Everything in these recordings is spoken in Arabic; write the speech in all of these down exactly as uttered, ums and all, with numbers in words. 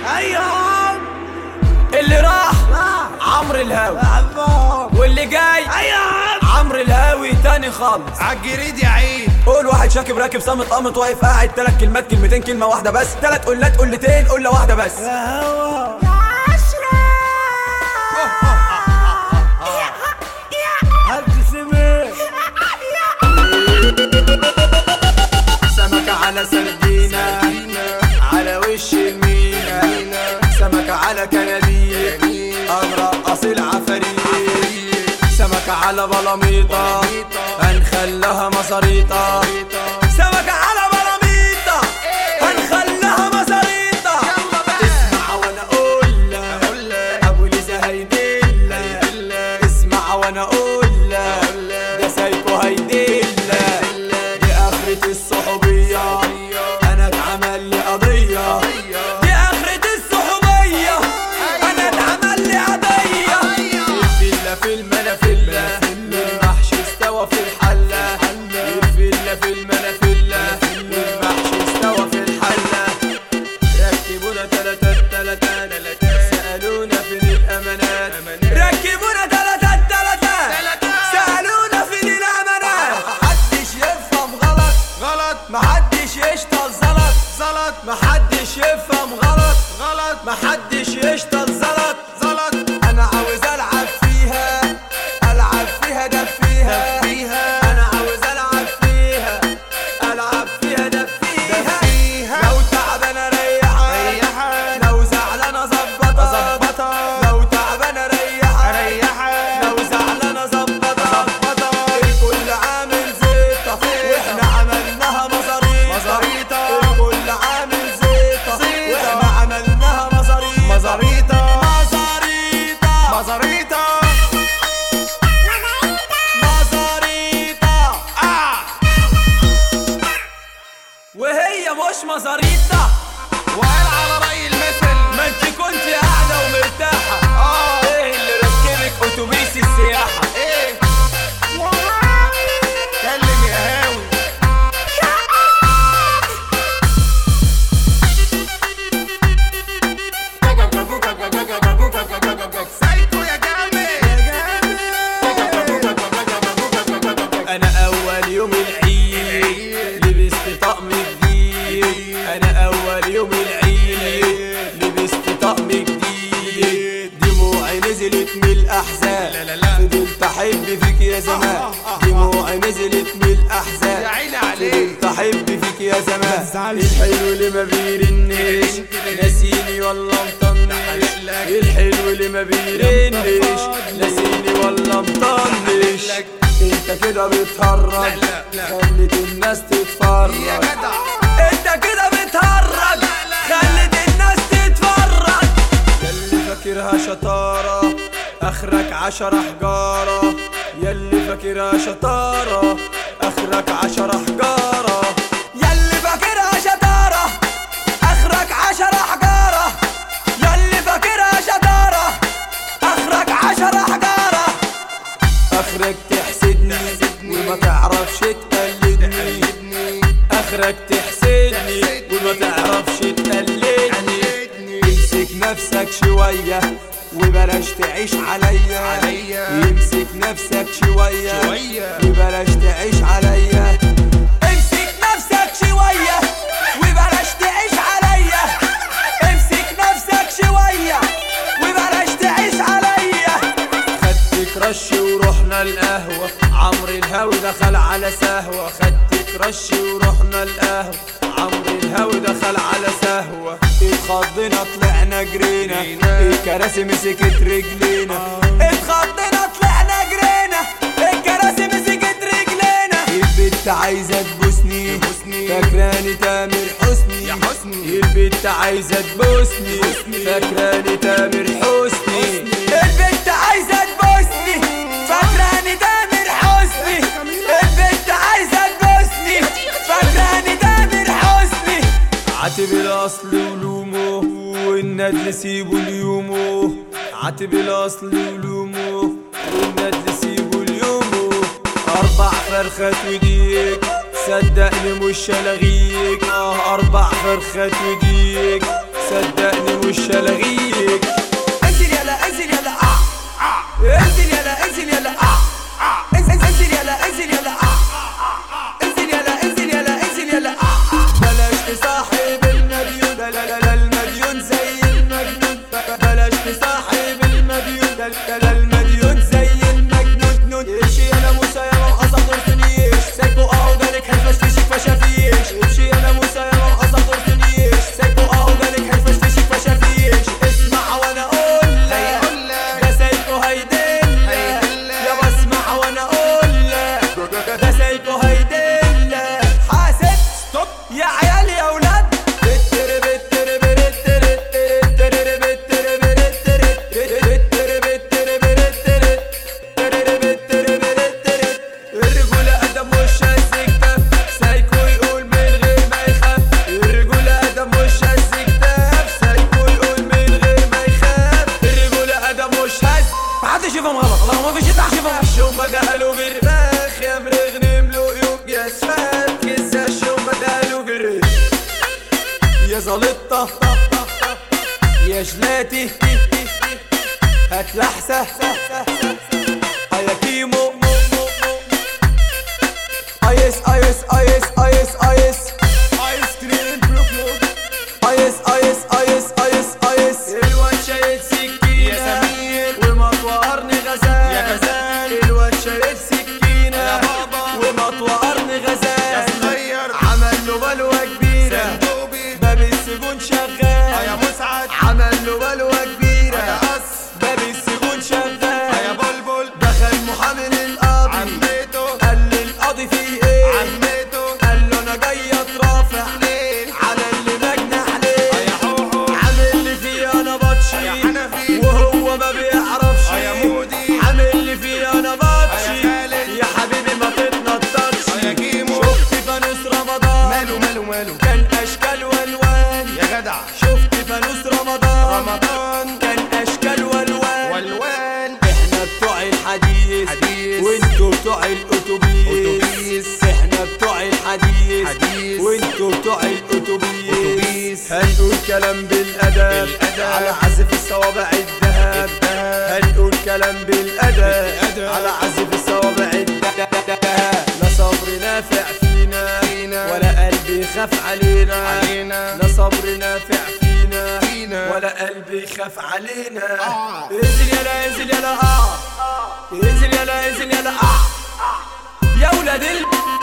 ايوه اللي راح عمرو الهاوي واللي جاي عمرو الهاوي تاني خالص عالجريد يا عيد. قول واحد شاكب راكب صامت قامت واقف قاعد تلات كلمات كلمتين كلمة واحدة بس تلات قلات قلتين قلة واحدة بس يا هوا سمكة على سردينة على وش المينا سمكة على كناديق أغرق العفاريت سمكة على بلاميطة هنخلها مصاريطة سمكة على بلاميطة هنخلها مصاريطة اسمع وانا اقول لك ابو ليزا هيدلك اسمع وانا اقول لك ده سايكو هيدلك دي اخرة الصحوبية انا اتعمل لي قضية دي اخرة الصحوبية انا اتعمل لي قضية الفيلا في المنافلة المحشي استوى في الحلة الفيلا في المنافلة المحشي استوى في الحلة ركبونا تلاتة تلاتة سألونا فين الأمانات ركبونا تلاتة تلاتة سألونا فين الأمانات محدش يفهم غلط غلط محدش يشتغل زلط زلط محدش يفهم غلط غلط محدش يشتغل زلط زلط. انا عاوز العب فيها العب فيها دفيها فيها انا عاوز العب فيها العب فيها دفيها فيها لو تعبان اريحك ريحك لو زعلان اظبطك أظبطك. لو تعبان اريحك ريحك لو زعلان اظبطك أظبطك. الكل عامل زيطة واحنا عملناها مزاريطة مزاريطة. الكل عامل زيطة زيطة. واحنا عملناها مزاريطة مزاريطة مزاريطة مزاريطة مزاريطة آه. وهي مش مزاريطة وقال على رأي المثل ما انت كنت قاعدة ومرتاحة اه ايه اللي ركبك اتوبيس السياحة ايه كلم يا هاوي سايكو يا جامد انا اول يوم العيد لبست طقم جديد انا اول يوم العيد لبست طقم جديد دموعي نزلت من الاحزان لا لا لا. فضلت احب فيك يا زمان دموعي نزلت من الاحزان يا عيني عليك. فضلت احب فيك يا زمان تزعلش. الحلو اللي ما بيرنش ناسيني ولا مطنش الحلو اللي ما بيرنش ناسيني ولا مطنش انت كده بتهرج لا لا لا. خلت الناس تتفرج يا جدع انت كده بتهرج خلت الناس تتفرج ياللي فاكرها شطارة اخرك عشرة حجارة ياللي فاكرها شطارة اخرك عشرة حجارة ياللي فاكرها شطارة اخرك عشرة حجارة ياللي فاكرها شطارة اخرك عشرة حجارة اخرك تحسدني وما تعرفش تقلدني اخرك تحسدني وما تعرفش تقلدني امسك نفسك شوية وبلاش تعيش عليا عليا. امسك نفسك شوية شوية. وبلاش تعيش عليا امسك نفسك شوية وبلاش تعيش عليا امسك نفسك شوية وبلاش تعيش عليا خدتك رش ورحنا القهوة عمرو الهاوي دخل على سهوة خدتك رش ورحنا القهوة عمرو الهاوي دخل على سهوة اتخضينا طلعنا جرينا الكراسي مسكت رجلينا اتخضينا طلعنا جرينا الكراسي مسكت رجلينا البت عايزة تبوسني فاكراني تامر حسني يا حسني. البت عايزة تبوسني فاكراني تامر حسني البت عايزة تبوسني فاكراني تامر حسني البت عايزة تبوسني فاكراني تامر حسني عاتب الاصل ولومه والندل سيبه ليومه عاتب الاصل ولومه والندل سيبه ليومه اربع فرخات وديك صدقني مش هلغيك اه اربع فرخات وديك صدقني مش هلغيك. انزل يلا انزل يلا اه انزل يلا انزل يلا اه انزل يلا انزل يلا اه انزل يلا انزل يلا انزل يلا اه بلاش تصاحب المديون، لا لا لا المديون زي المجنون. بلاش تصاحب المديون، لا لا المديون زي المجنون. امشي انا موسى يا مقصة دورتنيش سايكو اهو جالك هيفشفشك فشافيش. امشي انا موسى يا مقصة دورتنيش سايكو اهو جالك هيفشفشك فشافيش. اسمع وانا اقول لك ده سايكو هيدلك، يابا اسمع وانا اقول لك ده سايكو هيدلك. حاسب ستوب يا عيال يا ولاد. الرجولة أدم مش هزكتاف سايكو يقول من غير ما يخاف. الرجولة أدم مش هزكتاف سايكو يقول من غير ما يخاف. الرجولة أدم مش هز محدش يفهم غلط، الله ما فيش يطلع يفهم. شومة قالوا بالباخ يا مرغني ملوقيوك يا اسفل كزا. شومة قالوا بالريح يا زلطة يا جلاتي هات لحسة يا كيمو. ايس ايس ايس ايس ايس ايس كريم بلو بلو. ايس ايس ايس ايس ايس. الواد شايل سكينة يا سمير ومطوارني غزال يا غزال. الواد شايل سكينة يا بابا ومطوارني غزال يا صغير. عمل له بلوة كبيرة صندوقي باب السجون شغال. يا مسعد. عمل له بلوة كبيرة يا قص. باب السجون شغال. يا بلبل. دخل محامي للقاضي عميته. قال للقاضي في ايه؟ عميته. قال له انا جاي اترافع ليه؟ على اللي مجنح عليه. يا حوحو. عامل لي فيه انا بطشي يا حنفي. وهو ما بيعرفش. يا مودي. عامل لي فيه انا بطشي يا خالد. يا حبيبي ما تتنططش. يا كيمو. شفت فانوس رمضان ماله ماله ماله كان اشكال والوان. يا جدع. شفت فانوس رمضان رمضان كان اشكال والوان. والوان. احنا بتوع الحديث حديث. وانتوا بتوع الاتوبيس. أتوبيس. احنا بتوع الحديث حديث. وانتوا بتوع الاتوبيس. أتوبيس. هنقول كلام بالادب بالأدب. على عزف الصوابع الذهب. الذهب. هنقول كلام بالادب بالأدب. على عزف الصوابع الذهب. لا صبر نافع فينا فينا. ولا قلب يخاف علينا. علينا. لا صبر نافع فينا فينا. ولا قلب يخاف علينا. آه. انزل يلا انزل يلا اه انزل يلا انزل يلا اه يا ولاد ال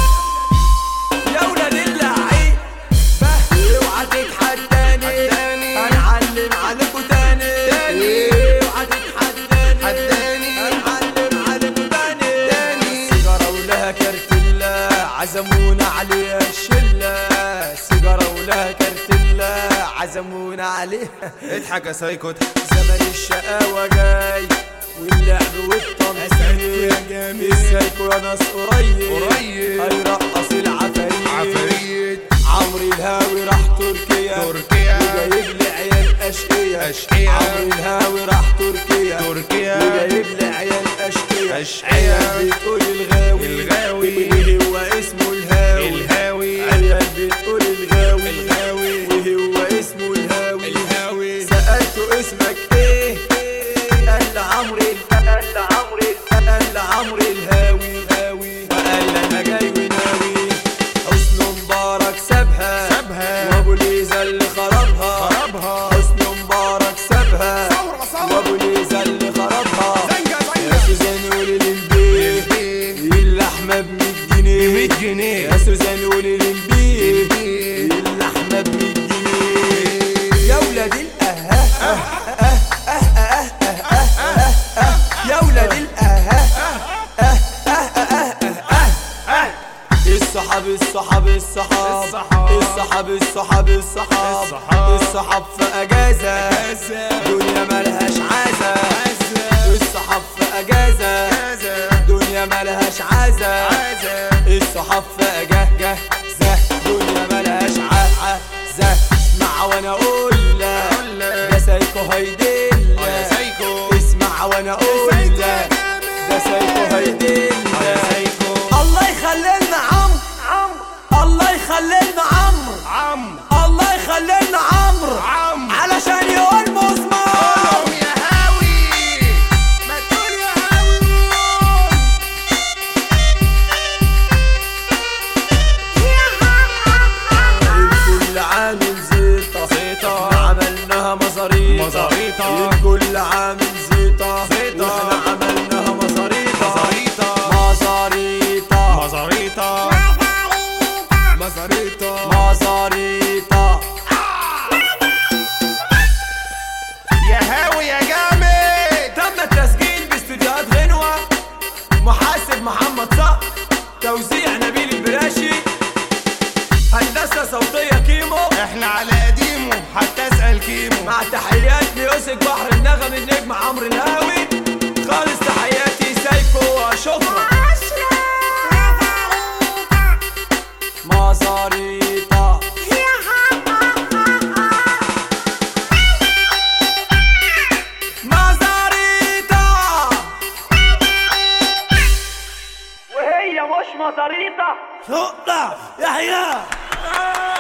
يا ولاد اللعيب. اوعى تتحداني حداني. هنعلم عليكوا تاني. تاني. اوعى تتحداني حداني. هنعلم عليكوا تاني. تاني. سيجارة ولها كارتيلا عزمونا عليها الشلة. سيجارة ولها كارتيلا عزمونا عليها. اضحك يا سايكو. زمن الشقاوة جاي واللعب والتنطيط. يا جميل. السايكو يا ناس قريب قريب. هيرقص العفاريت. عفاريت. عمرو الهاوي راح تركيا تركيا. وجايب لي عيال اشقية. أشقية. عمرو الهاوي راح تركيا تركيا. وجايب لي عيال اشقية. أشقية. عيال بتقول الغاوي الغاوي. وهو اسمه الهاوي. الهاوي. عيال بتقول الغاوي الغاوي. وهو اسمه الهاوي. الهاوي. سألته اسمك ايه؟ قال لي عمرو ال- قال لي عمرو ال- قال لي عمرو الهاوي هاوي. وقال لي انا جاي وناوي. حسن مبارك سابها سابها. وابو ليزا اللي خربها. خربها. حسن مبارك سابها ثورة ثورة. وابو ليزا اللي خربها. زنجة زنجة. يا سوزان قولي للبيت للبيت. اللحمة بمية جنيه. بمية جنيه. يا سوزان قولي للبيت للبيت. اللحمة بمية جنيه. يا ولاد الأها يا ولاد الأها الصحاب الصحاب الصحاب الصحاب. الصحاب الصحاب الصحاب الصحاب. الصحاب في أجازة أجازة. دنيا ملهاش عازة. الصحاب في أجازة عازة. دنيا ملهاش عازة. عازة. الصحاب في أجازة دنيا ملهاش عازة. اسمع وانا اقول لك أقول لك. ده سايكو هيدلك. آه يا سايكو. اسمع وانا اقول سايكو لك يا جامد. ده سايكو هيدلك. آه يا سايكو. الله يخلي لنا عمرو الله يخلي لنا عمرو عم. الله يخلي لنا عمرو عم. احنا على قديمه حتى اسأل كيمو. مع تحيات ميوزك بحر النغم النجم عمرو الهاوي. خالص تحياتي سايكو شكرا. مصاريطة مصاريطة وهي مش مزاريطة. شكرا يحيى.